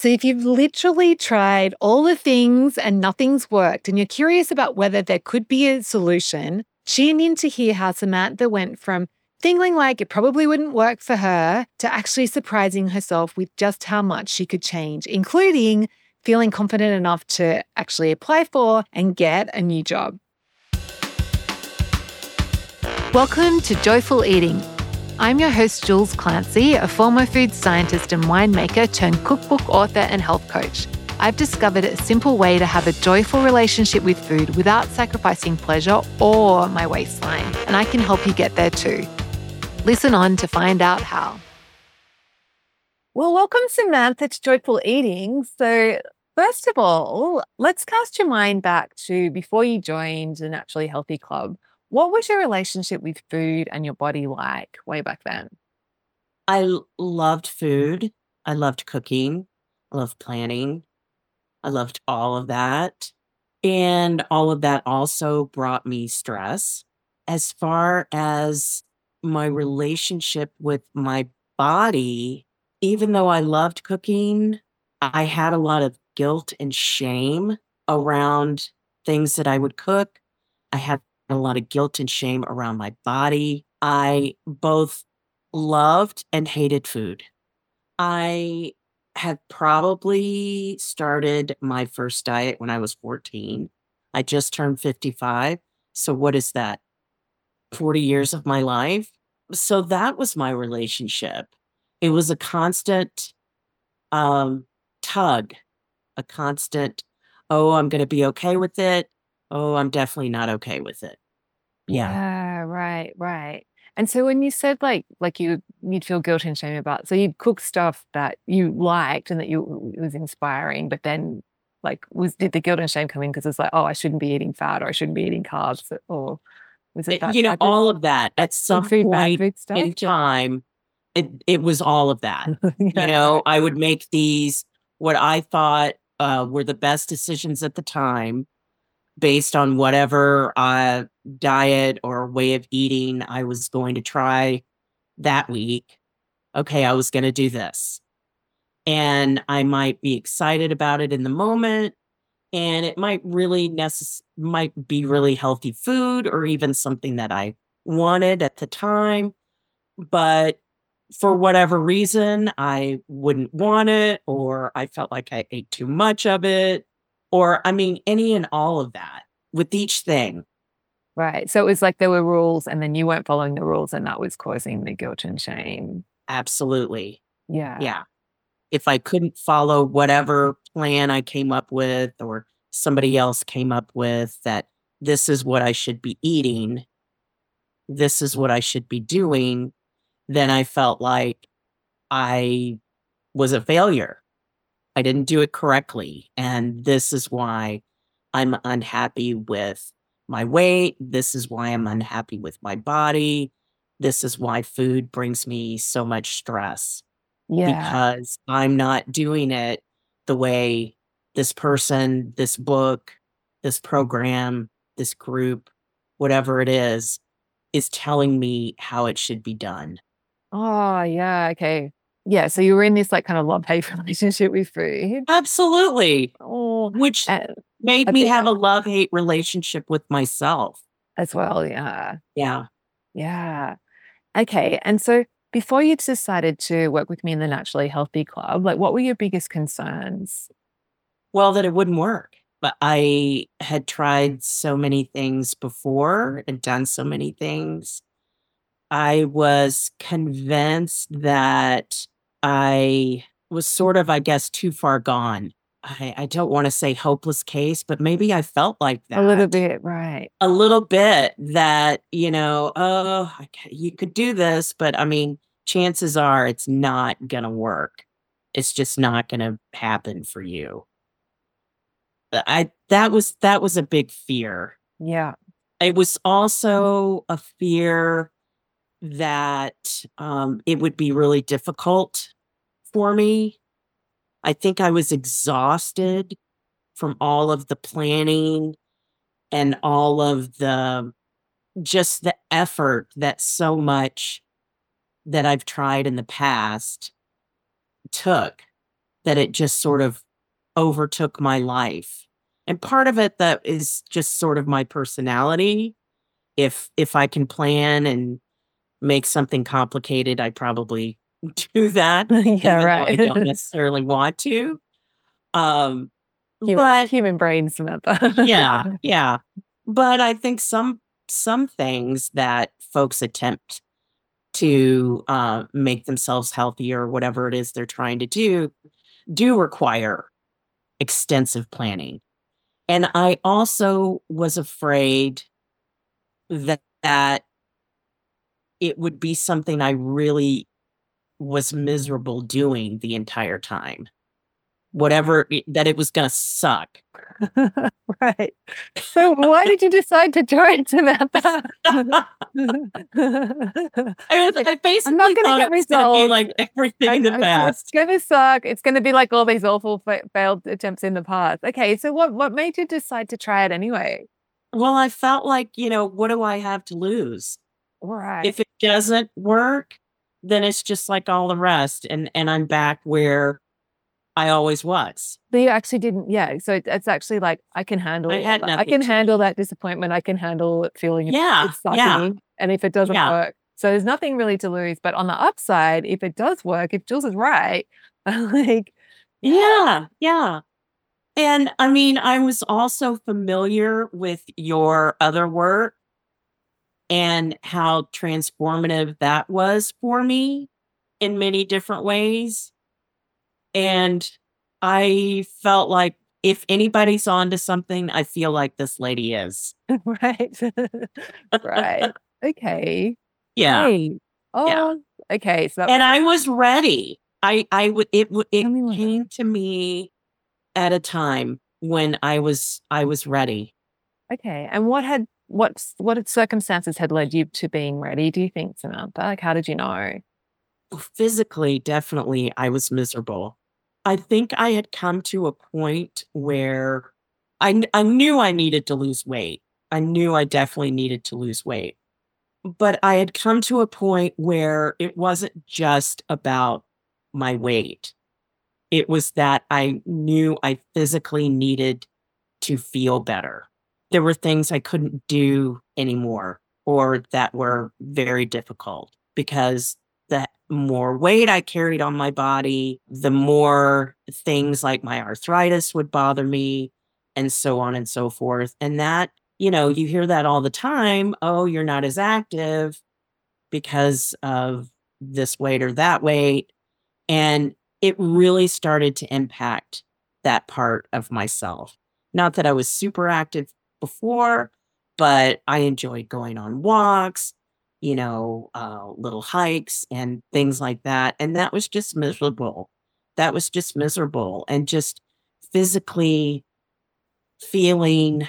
So if you've literally tried all the things and nothing's worked and you're curious about whether there could be a solution, tune in to hear how Samantha went from feeling like it probably wouldn't work for her to actually surprising herself with just how much she could change, including feeling confident enough to actually apply for and get a new job. Welcome to Joyful Eating. I'm your host, Jules Clancy, a former food scientist and winemaker turned cookbook author and health coach. I've discovered a simple way to have a joyful relationship with food without sacrificing pleasure or my waistline, and I can help you get there too. Listen on to find out how. Well, welcome, Samantha, to Joyful Eating. So first of all, let's cast your mind back to before you joined the Naturally Healthy Club. What was your relationship with food and your body like way back then? I loved food. I loved cooking. I loved planning. I loved all of that. And all of that also brought me stress. As far as my relationship with my body, even though I loved cooking, I had a lot of guilt and shame around things that I would cook. I had a lot of guilt and shame around my body. I both loved and hated food. I had probably started my first diet when I was 14. I just turned 55. So what is that? 40 years of my life. So that was my relationship. It was a constant tug, a constant, oh, I'm going to be okay with it. Oh, I'm definitely not okay with it. Yeah. Yeah, right. And so when you said like you'd feel guilt and shame about, so you'd cook stuff that you liked and that it was inspiring, but then did the guilt and shame come in because it's like, oh, I shouldn't be eating fat or I shouldn't be eating carbs, or was it that type of All of that at some food, bad point food stuff? in time, it was all of that. Yeah. I would make these, what I thought were the best decisions at the time based on whatever diet or way of eating I was going to try that week. Okay, I was going to do this. And I might be excited about it in the moment. And it might might be really healthy food or even something that I wanted at the time. But for whatever reason, I wouldn't want it, or I felt like I ate too much of it, or any and all of that with each thing. Right. So it was like there were rules and then you weren't following the rules and that was causing the guilt and shame. Absolutely. Yeah. Yeah. If I couldn't follow whatever plan I came up with or somebody else came up with, that this is what I should be eating, this is what I should be doing, then I felt like I was a failure. I didn't do it correctly. And this is why I'm unhappy with my weight. This is why I'm unhappy with my body. This is why food brings me so much stress, Yeah. because I'm not doing it the way this person, this book, this program, this group, whatever it is telling me how it should be done. Oh, yeah. Okay. Yeah. So you were in this like kind of love-hate relationship with food. Absolutely. Oh, Which and made I me think have a love-hate relationship with myself. as well. Yeah. Yeah. Yeah. Okay. And so before you decided to work with me in the Naturally Healthy Club, like what were your biggest concerns? Well, that it wouldn't work. But I had tried so many things before and done so many things. I was convinced that I was sort of, I guess, too far gone. I don't want to say hopeless case, but maybe I felt like A little that. bit, right. A little bit that, oh, okay, you could do this, but chances are it's not going to work. It's just not going to happen for you. That was a big fear. Yeah. It was also a fear that it would be really difficult for me. I think I was exhausted from all of the planning and all of just the effort that so much that I've tried in the past took. that it just sort of overtook my life. And part of it that is just sort of my personality. If I can plan and make something complicated, I probably do that, Yeah, even though I right. don't necessarily want to. Um, Human, but human brain, Samantha. yeah. But I think some things that folks attempt to make themselves healthier, or whatever it is they're trying to do require extensive planning. And I also was afraid that it would be something I really was miserable doing the entire time. That it was gonna suck. Right. So why did you decide to join, Samantha? I I'm not basically going to thought get it was gonna be results. like everything in the It's past. going to suck. It's going to be like all these awful failed attempts in the past. Okay, so what made you decide to try it anyway? Well, I felt like, what do I have to lose? Right. If it doesn't work, then it's just like all the rest, and I'm back where I always was. But you actually didn't, yeah. So it's actually like I can I had nothing to handle that disappointment. I can handle it feeling Yeah, it's yeah, sucky. And if it doesn't yeah, work, so there's nothing really to lose. But on the upside, if it does work, if Jules is right, like yeah. And I mean, I was also familiar with your other work and how transformative that was for me in many different ways. And I felt like if anybody's onto something, I feel like this lady is. right. Right. Okay. Yeah, Great. yeah. Oh, okay. So that And I was ready. I would it tell me more. came to me at a time when I was ready. Okay. And what circumstances had led you to being ready, do you think, Samantha? Like how did you know? Physically, definitely, I was miserable. I think I had come to a point where I knew I needed to lose weight. I knew I definitely needed to lose weight. But I had come to a point where it wasn't just about my weight. It was that I knew I physically needed to feel better. There were things I couldn't do anymore or that were very difficult because the more weight I carried on my body, the more things like my arthritis would bother me and so on and so forth. And that, you hear that all the time. Oh, you're not as active because of this weight or that weight. And it really started to impact that part of myself. Not that I was super active before, but I enjoyed going on walks, little hikes and things like that. And that was just miserable. That was just miserable. And just physically feeling,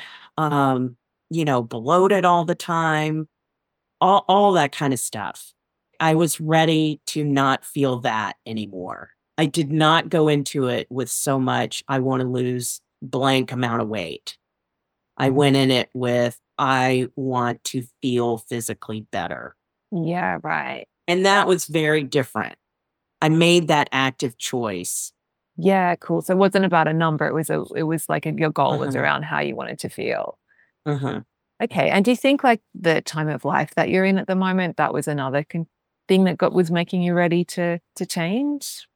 bloated all the time, all that kind of stuff. I was ready to not feel that anymore. I did not go into it with so much, I want to lose blank amount of weight. I went in it with, I want to feel physically better. Yeah, right. And that was very different. I made that active choice. Yeah, cool. So it wasn't about a number. It was like your goal was Uh-huh, around how you wanted to feel. uh-huh. Okay. And do you think like the time of life that you're in at the moment, that was another thing that was making you ready to change?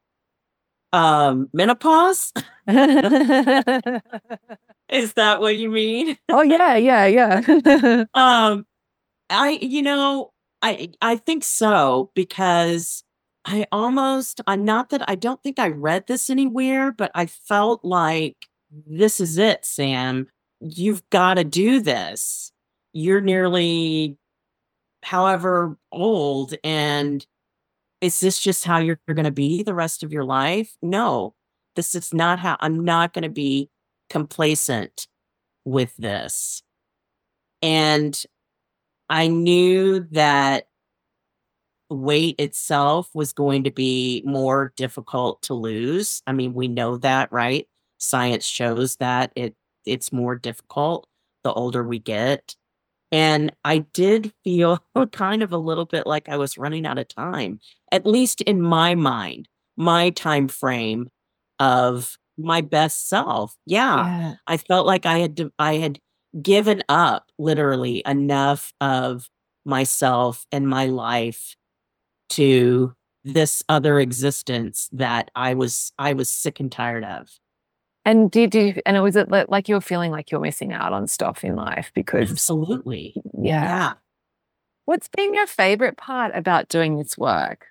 Menopause? Oh Is that what you mean? yeah, yeah. Um, I you know, I think so because I'm not that I don't think I read this anywhere, but I felt like this is it, Sam. You've got to do this. You're nearly however old, and is this just how you're going to be the rest of your life? No. This is not how I'm not going to be complacent with this. And I knew that weight itself was going to be more difficult to lose. I mean, we know that, right? Science shows that it's more difficult the older we get. And I did feel kind of a little bit like I was running out of time, at least in my mind, my time frame of my best self. Yeah. Yeah. I felt like I had given up literally enough of myself and my life to this other existence that I was sick and tired of. And and was it like you were feeling like you're missing out on stuff in life because, Absolutely. yeah. Yeah. What's been your favorite part about doing this work?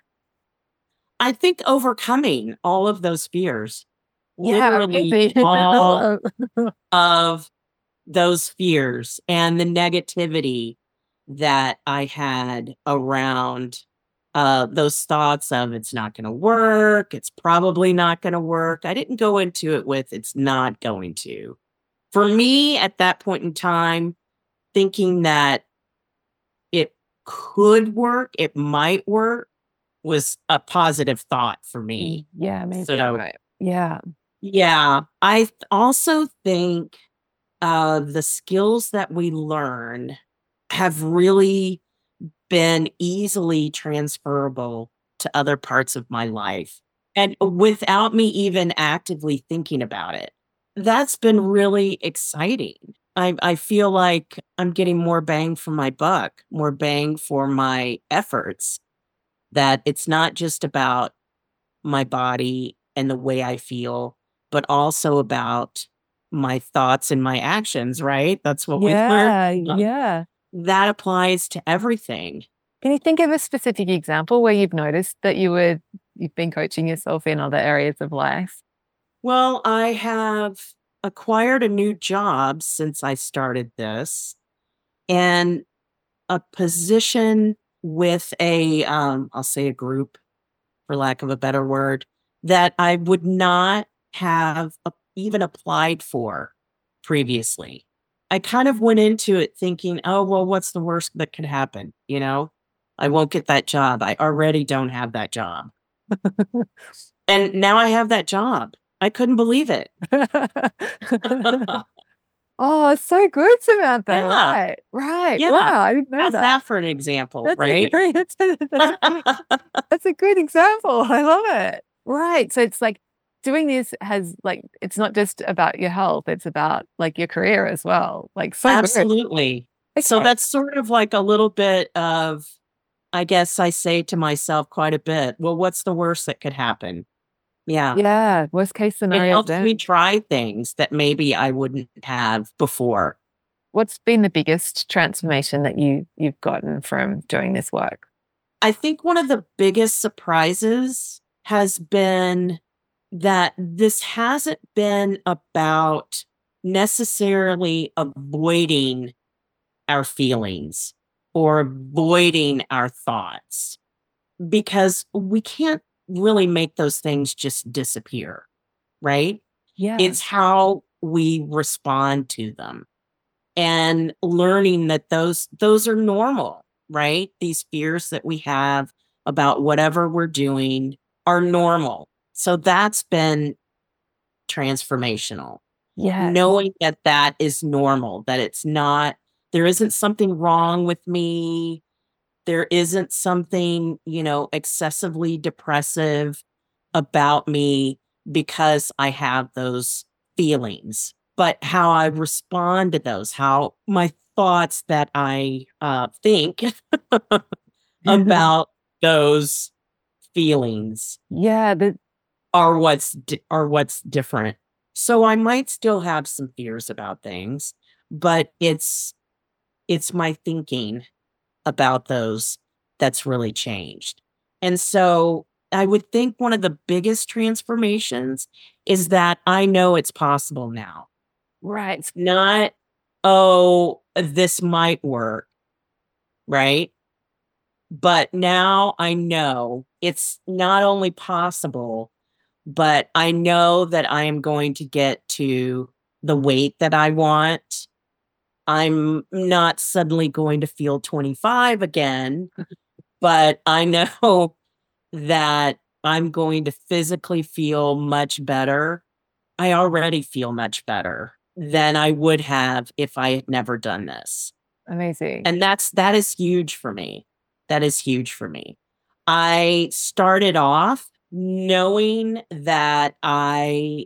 I think overcoming all of those fears, Yeah, literally maybe. all of those fears and the negativity that I had around those thoughts of it's not going to work, it's probably not going to work. I didn't go into it with it's not going to. For me, at that point in time, thinking that it could work, it might work, was a positive thought for me. Yeah, maybe. So, Right. Yeah. yeah, I also think the skills that we learn have really been easily transferable to other parts of my life and without me even actively thinking about it. That's been really exciting. I feel like I'm getting more bang for my buck, more bang for my efforts, that it's not just about my body and the way I feel, but also about my thoughts and my actions, right? That's what we learned. Yeah. Yeah. That applies to everything. Can you think of a specific example where you've noticed that you've been coaching yourself in other areas of life? Well, I have acquired a new job since I started this and a position with I'll say a group for lack of a better word, that I would not have even applied for previously. I kind of went into it thinking, oh, well, what's the worst that could happen? You know, I won't get that job. I already don't have that job. And now I have that job. I couldn't believe it. Oh, so good, Samantha. Yeah. Right. Right. Yeah. Wow. I didn't know How's that. that for an example, That's right? that's a good example. I love it. Right. So it's like doing this has like, it's not just about your health, it's about like your career as well. Like so good. Absolutely. So Okay. that's sort of like a little bit of, I guess I say to myself quite a bit, well, what's the worst that could happen? Yeah. Yeah. Worst case It scenario helps then. me try things that maybe I wouldn't have before. What's been the biggest transformation that you've gotten from doing this work? I think one of the biggest surprises has been that this hasn't been about necessarily avoiding our feelings or avoiding our thoughts, because we can't really make those things just disappear, right? Yeah. It's how we respond to them and learning that those are normal, right? These fears that we have about whatever we're doing are normal. So that's been transformational. Yeah. Knowing that that is normal, that it's not, there isn't something wrong with me. There isn't something, excessively depressive about me because I have those feelings, but how I respond to those, how my thoughts that I think about those feelings Yeah. are what's different. So I might still have some fears about things, but it's my thinking about those that's really changed. And so I would think one of the biggest transformations is that I know it's possible now. Right. It's not, oh, this might work, right? But now I know it's not only possible, but I know that I am going to get to the weight that I want. I'm not suddenly going to feel 25 again, but I know that I'm going to physically feel much better. I already feel much better than I would have if I had never done this. Amazing. And that is huge for me. That is huge for me. I started off knowing that I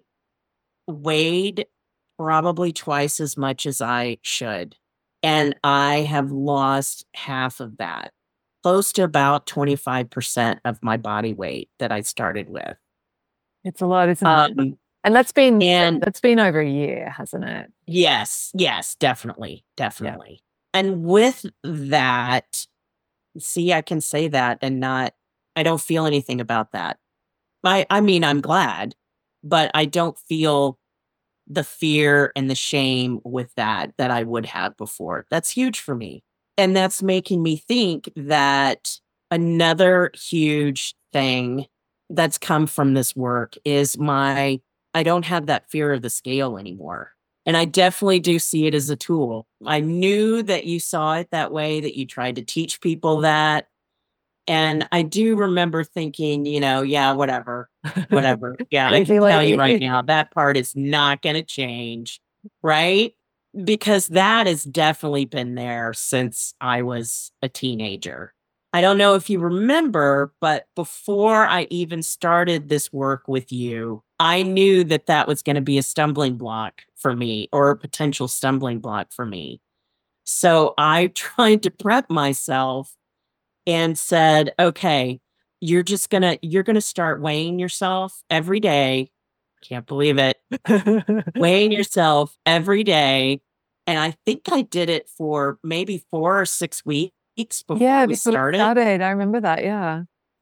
weighed probably twice as much as I should. And I have lost half of that, close to about 25% of my body weight that I started with. It's a lot, isn't it? Um, And that's been and over a year, hasn't it? yes, definitely, definitely. And with that, see, I can say that and I don't feel anything about that. I mean, I'm glad, but I don't feel the fear and the shame with that I would have before. That's huge for me. And that's making me think that another huge thing that's come from this work is I don't have that fear of the scale anymore. And I definitely do see it as a tool. I knew that you saw it that way, that you tried to teach people that. And I do remember thinking, yeah, whatever. Yeah, I can tell you right now, that part is not going to change, right? Because that has definitely been there since I was a teenager. I don't know if you remember, but before I even started this work with you, I knew that was going to be a stumbling block for me, or a potential stumbling block for me. So I tried to prep myself and said, okay, you're going to start weighing yourself every day. Can't believe it. Weighing yourself every day. And I think I did it for maybe 4 or 6 weeks before we started. I remember that. Yeah.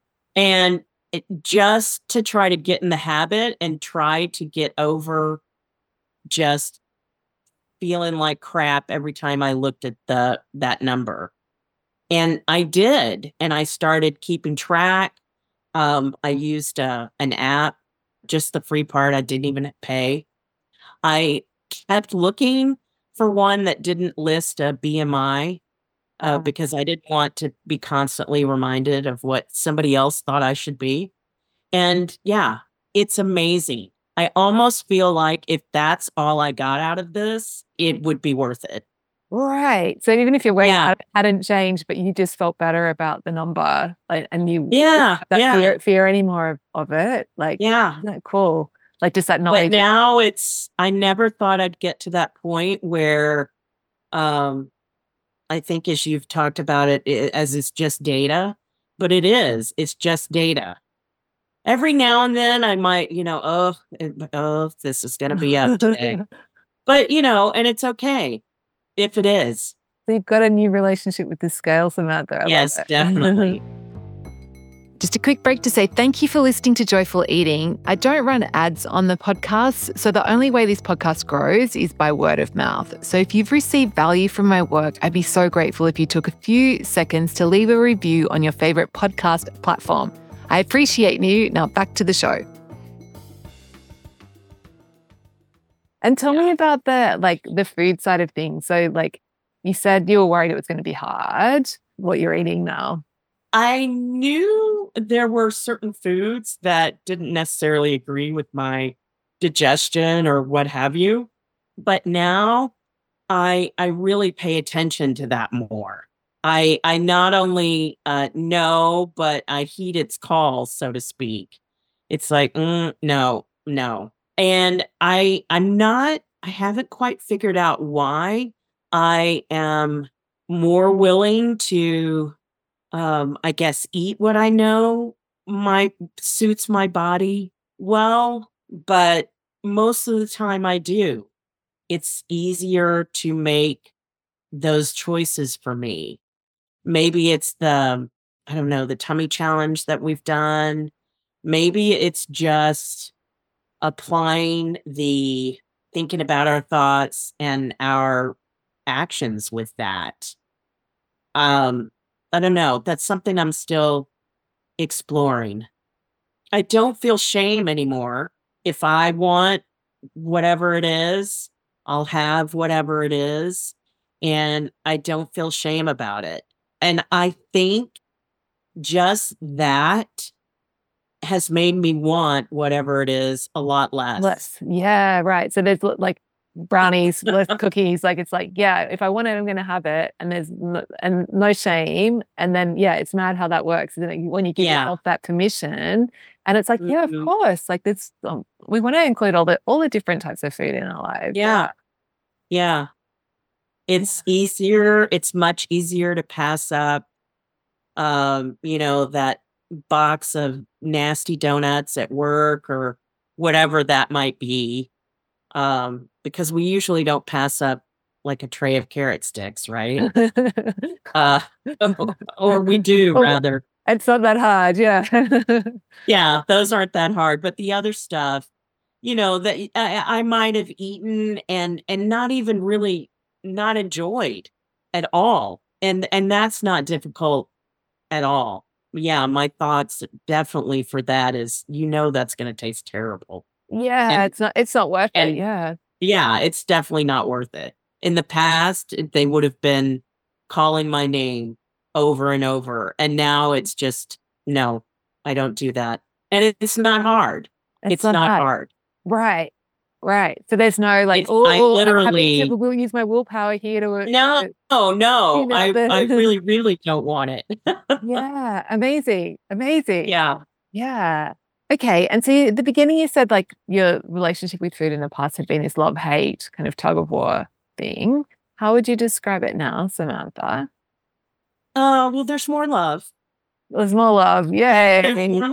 And just to try to get in the habit and try to get over just feeling like crap every time I looked at that number. And I did. And I started keeping track. I used an app, just the free part. I didn't even pay. I kept looking for one that didn't list a BMI because I didn't want to be constantly reminded of what somebody else thought I should be. And yeah, it's amazing. I almost feel like if that's all I got out of this, it would be worth it. Right. So even if your weight hadn't changed, but you just felt better about the number, and you didn't have that fear anymore of it, isn't that cool? Like just that knowledge. But now I never thought I'd get to that point where, I think as you've talked about it, as it's just data, but it's just data. Every now and then I might, this is going to be up today, but and it's okay. If it is. So you've got a new relationship with the scale, Samantha. Yes, definitely. Just a quick break to say thank you for listening to Joyful Eating. I don't run ads on the podcast, so the only way this podcast grows is by word of mouth. So if you've received value from my work, I'd be so grateful if you took a few seconds to leave a review on your favorite podcast platform. I appreciate you. Now back to the show. And tell me about the food side of things. So you said you were worried it was going to be hard, what you're eating now. I knew there were certain foods that didn't necessarily agree with my digestion or what have you. But now I really pay attention to that more. I not only know, but I heed its calls, so to speak. It's like, no. And I haven't quite figured out why I am more willing to, I guess, eat what I know suits my body well, but most of the time I do. It's easier to make those choices for me. Maybe it's the tummy challenge that we've done. Maybe it's just applying thinking about our thoughts and our actions with that. I don't know. That's something I'm still exploring. I don't feel shame anymore. If I want whatever it is, I'll have whatever it is. And I don't feel shame about it. And I think just that has made me want whatever it is a lot less. Yeah, right. So there's brownies, less cookies. Like it's like, yeah, if I want it, I'm going to have it, and there's no shame. And then it's mad how that works. And then when you give yourself that permission, and it's like, yeah, of course, like this, we want to include all the different types of food in our lives. Yeah. It's easier. It's much easier to pass up, that box of nasty donuts at work or whatever that might be. Because we usually don't pass up like a tray of carrot sticks, right? Or we do rather. It's not that hard. Yeah, those aren't that hard. But the other stuff, that I might have eaten and not even really not enjoyed at all. And that's not difficult at all. Yeah, my thoughts definitely for that is, that's going to taste terrible. Yeah, it's not worth it. Yeah, it's definitely not worth it. In the past, they would have been calling my name over and over. And now it's just, no, I don't do that. And it's not hard. It's not hard. Right. So there's no like, I literally will use my willpower here to. No. I really, really don't want it. Yeah. Amazing. Yeah. Okay. And so at the beginning you said like your relationship with food in the past had been this love-hate kind of tug of war thing. How would you describe it now, Samantha? Well, there's more love. There's more love. Yay. The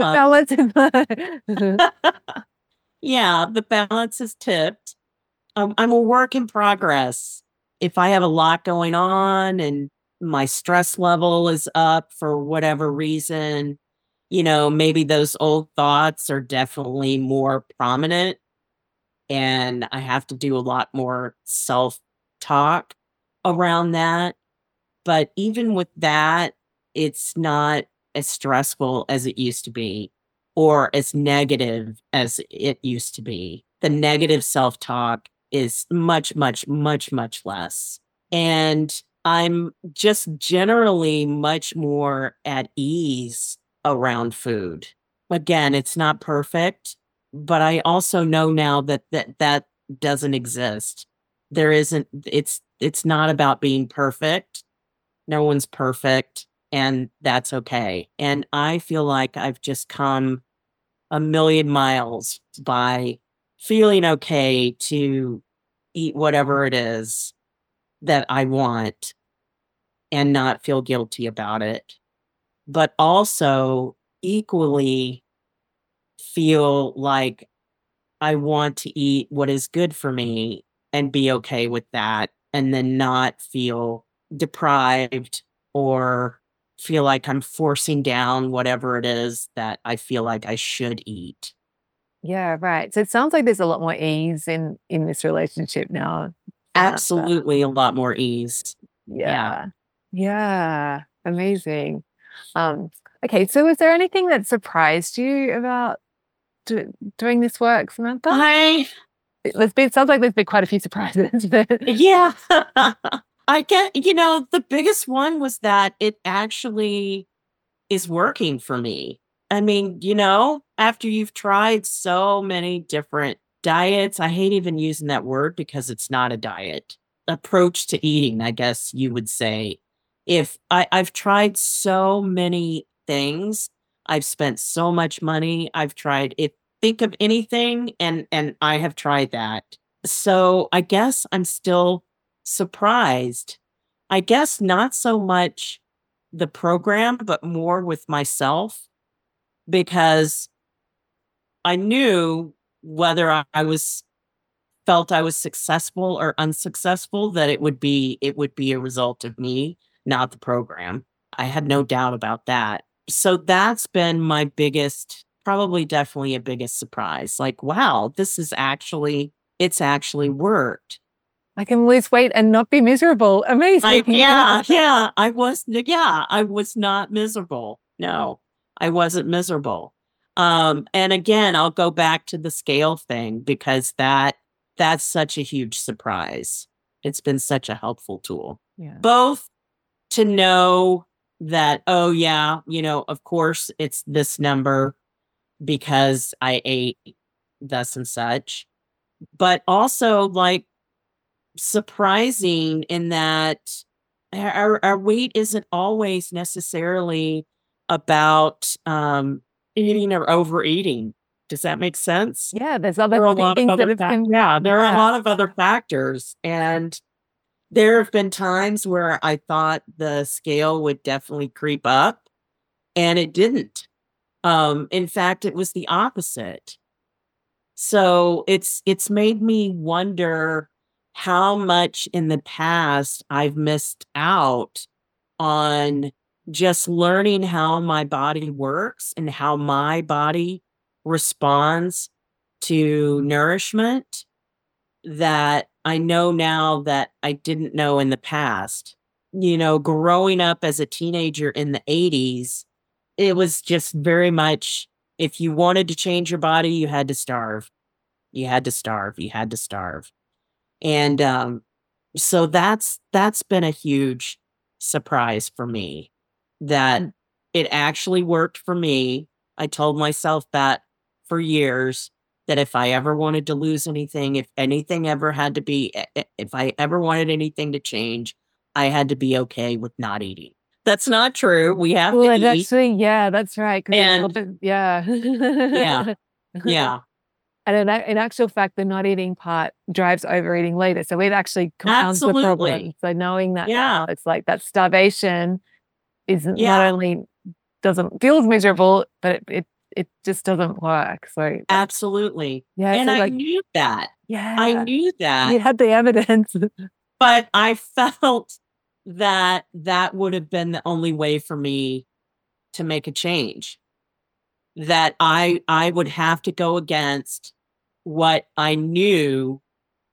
balance. Yeah, the balance is tipped. I'm a work in progress. If I have a lot going on and my stress level is up for whatever reason, maybe those old thoughts are definitely more prominent, and I have to do a lot more self-talk around that. But even with that, it's not as stressful as it used to be or as negative as it used to be. The negative self-talk is much, much, much, much less. And I'm just generally much more at ease around food. Again, it's not perfect, but I also know now that doesn't exist. There isn't, it's not about being perfect. No one's perfect, and that's okay. And I feel like I've just come a million miles by feeling okay to eat whatever it is that I want and not feel guilty about it, but also equally feel like I want to eat what is good for me and be okay with that, and then not feel deprived or feel like I'm forcing down whatever it is that I feel like I should eat. Yeah, right. So it sounds like there's a lot more ease in this relationship now. Absolutely, a lot more ease. Yeah. Amazing. Okay, so was there anything that surprised you about doing this work, Samantha? Sounds like there's been quite a few surprises. Yeah. I get, the biggest one was that it actually is working for me. I mean, after you've tried so many different diets, I hate even using that word because it's not a diet. Approach to eating, I guess you would say. If I've tried so many things, I've spent so much money, I've tried it. Think of anything, and I have tried that. So I guess I'm still surprised. I guess not so much the program, but more with myself, because I knew whether I felt I was successful or unsuccessful, that it would be a result of me, not the program. I had no doubt about that. So that's been my biggest, probably definitely a biggest surprise. Like, wow, it's actually worked. I can lose weight and not be miserable. Amazing. I was not miserable. No, I wasn't miserable. And again, I'll go back to the scale thing, because that's such a huge surprise. It's been such a helpful tool. Yeah. Both to know that, oh yeah, of course it's this number because I ate thus and such, but also like, surprising in that our weight isn't always necessarily about eating or overeating. Does that make sense? Yeah, there's There other are a lot of things that other have yeah, there are a yeah. lot of other factors. And there have been times where I thought the scale would definitely creep up, and it didn't. In fact, it was the opposite. So it's made me wonder how much in the past I've missed out on just learning how my body works and how my body responds to nourishment that I know now that I didn't know in the past. Growing up as a teenager in the 80s, it was just very much if you wanted to change your body, you had to starve. You had to starve. You had to starve. And so that's been a huge surprise for me that it actually worked for me. I told myself that for years that if I ever wanted to lose anything, if anything ever had to be, if I ever wanted anything to change, I had to be okay with not eating. That's not true. We have Well, to and eat. actually, yeah, that's right. And Yeah. yeah, yeah, And in actual fact, the not eating part drives overeating later. So it actually compounds the problem. absolutely. So knowing that Yeah, now, it's like that starvation is not yeah, only doesn't feel miserable, but it just doesn't work. So absolutely. yeah, And so I like, knew that. I yeah, knew that. you had the evidence. But I felt that that would have been the only way for me to make a change. That I would have to go against what I knew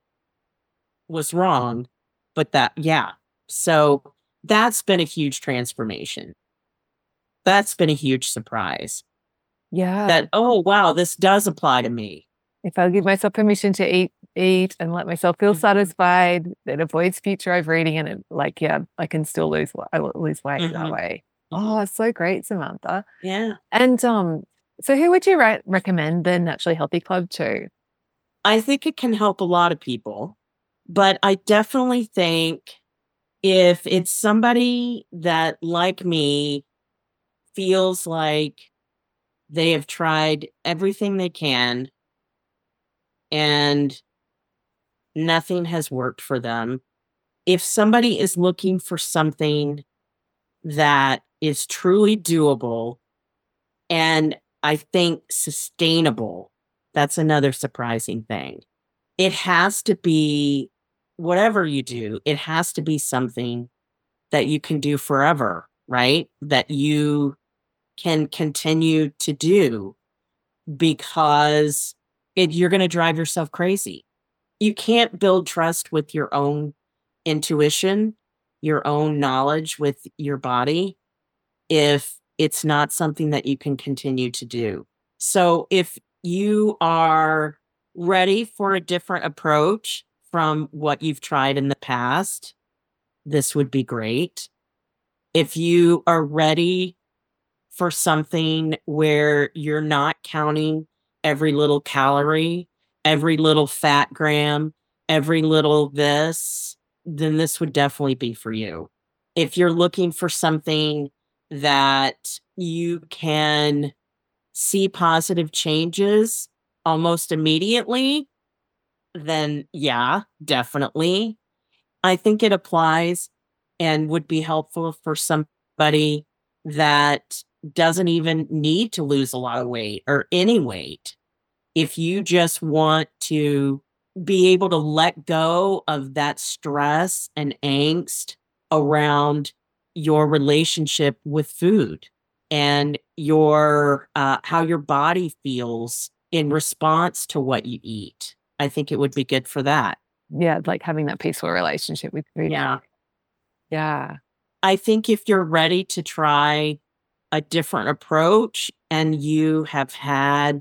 was wrong, but that yeah. So that's been a huge transformation. That's been a huge surprise. Yeah. That, oh wow, this does apply to me. If I give myself permission to eat and let myself feel Mhm, satisfied, it avoids future overeating and it, like, yeah, I can still I will lose weight that mhm, way. mhm. Oh, it's so great, Samantha. Yeah. And so who would you recommend the Naturally Healthy Club to? I think it can help a lot of people, but I definitely think if it's somebody that, like me, feels like they have tried everything they can and nothing has worked for them, if somebody is looking for something that is truly doable and I think sustainable, that's another surprising thing. It has to be whatever you do, it has to be something that you can do forever, right? That you can continue to do because you're going to drive yourself crazy. You can't build trust with your own intuition, your own knowledge with your body if it's not something that you can continue to do. So if you are ready for a different approach from what you've tried in the past, this would be great. If you are ready for something where you're not counting every little calorie, every little fat gram, every little this, then this would definitely be for you. If you're looking for something that you can see positive changes almost immediately, then yeah, definitely. I think it applies and would be helpful for somebody that doesn't even need to lose a lot of weight or any weight. If you just want to be able to let go of that stress and angst around your relationship with food and your how your body feels in response to what you eat, I think it would be good for that. Yeah, like having that peaceful relationship with food. Yeah. Yeah. I think if you're ready to try a different approach and you have had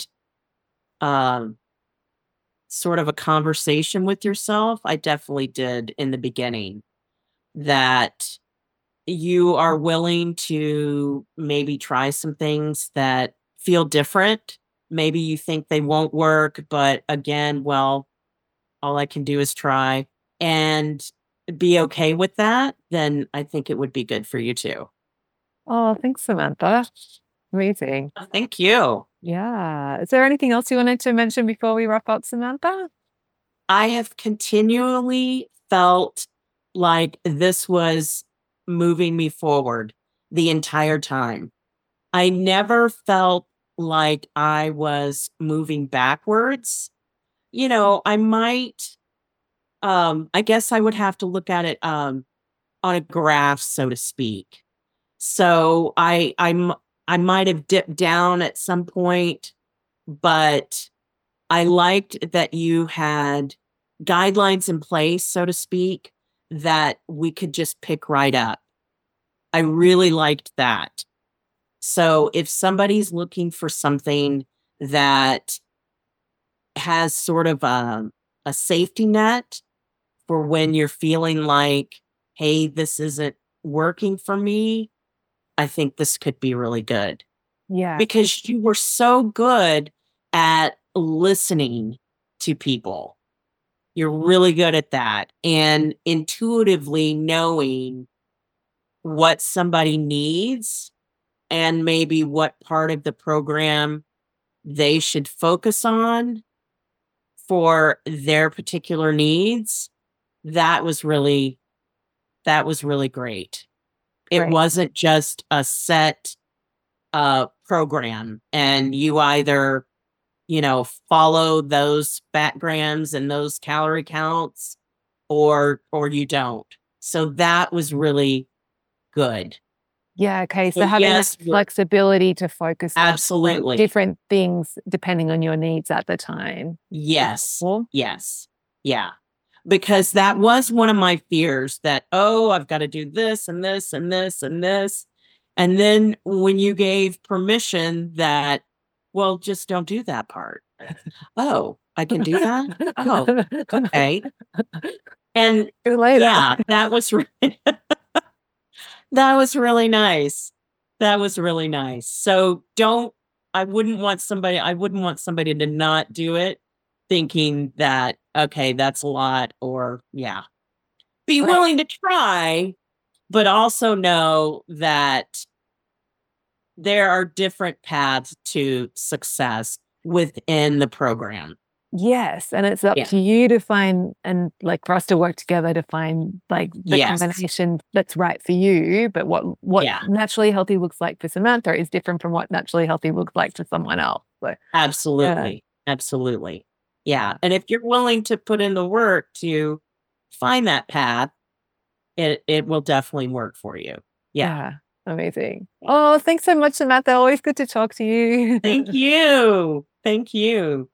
um, sort of a conversation with yourself, I definitely did in the beginning, that you are willing to maybe try some things that feel different. Maybe you think they won't work, but again, well, all I can do is try. and be okay with that, then I think it would be good for you too. Oh, thanks, Samantha. Amazing. Thank you. Yeah. Is there anything else you wanted to mention before we wrap up, Samantha? I have continually felt like this was moving me forward the entire time. I never felt like I was moving backwards. I might, I guess I would have to look at it on a graph, so to speak. So I might have dipped down at some point, but I liked that you had guidelines in place, so to speak, that we could just pick right up. I really liked that. So if somebody's looking for something that has sort of a safety net for when you're feeling like, hey, this isn't working for me, I think this could be really good. Yeah. Because you were so good at listening to people. You're really good at that. And intuitively knowing what somebody needs and maybe what part of the program they should focus on for their particular needs. That was really great. It wasn't just a set program and you either, follow those fat grams and those calorie counts or you don't. So that was really good. Yeah. Okay. So having that flexibility to focus absolutely on different things depending on your needs at the time. Yes. Yes. Yeah. Because that was one of my fears that, I've got to do this and this and this and this. And then when you gave permission that, well, just don't do that part. Oh, I can do that? Oh, okay. And yeah, that was really nice. That was really nice. So I wouldn't want somebody to not do it thinking that, okay, that's a lot or be willing to try, but also know that there are different paths to success within the program. Yes. And it's up to you to find and for us to work together to find the combination that's right for you. But what naturally healthy looks like for Samantha is different from what naturally healthy looks like for someone else. So, absolutely. Absolutely. Yeah. And if you're willing to put in the work to find that path, it will definitely work for you. Yeah. Amazing. Oh, thanks so much, Samantha. Always good to talk to you. Thank you. Thank you.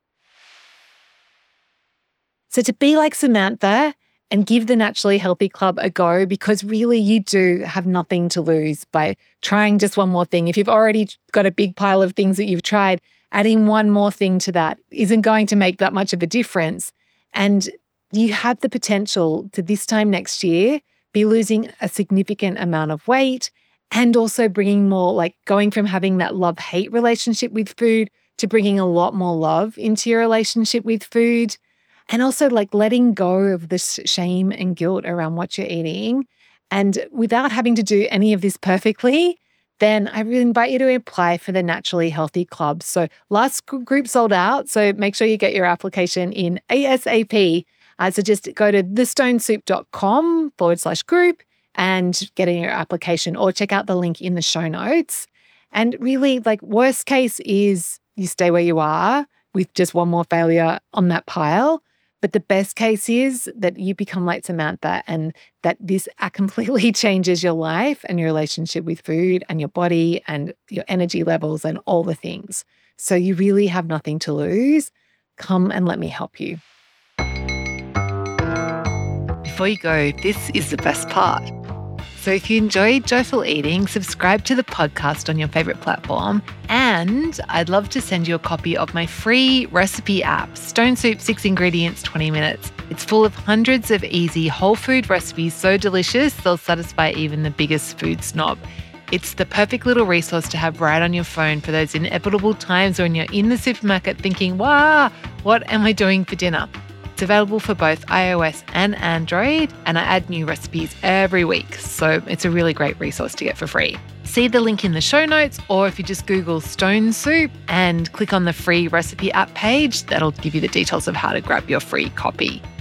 So to be like Samantha and give the Naturally Healthy Club a go, because really you do have nothing to lose by trying just one more thing. If you've already got a big pile of things that you've tried, adding one more thing to that isn't going to make that much of a difference. And you have the potential to this time next year be losing a significant amount of weight and also bringing more, going from having that love-hate relationship with food to bringing a lot more love into your relationship with food. And also letting go of this shame and guilt around what you're eating. And without having to do any of this perfectly, then I really invite you to apply for the Naturally Healthy Club. So last group sold out, so make sure you get your application in ASAP. So just go to thestonesoup.com/group and get in your application or check out the link in the show notes. And really, worst case is you stay where you are with just one more failure on that pile. But the best case is that you become like Samantha and that this completely changes your life and your relationship with food and your body and your energy levels and all the things. So you really have nothing to lose. Come and let me help you. Before you go, this is the best part. So if you enjoyed Joyful Eating, subscribe to the podcast on your favorite platform. And I'd love to send you a copy of my free recipe app, Stone Soup 6 Ingredients, 20 Minutes. It's full of hundreds of easy whole food recipes so delicious they'll satisfy even the biggest food snob. It's the perfect little resource to have right on your phone for those inevitable times when you're in the supermarket thinking, wow, what am I doing for dinner? available for both iOS and Android, and I add new recipes every week, so it's a really great resource to get for free. See the link in the show notes, or if you just Google Stone Soup and click on the free recipe app page, that'll give you the details of how to grab your free copy.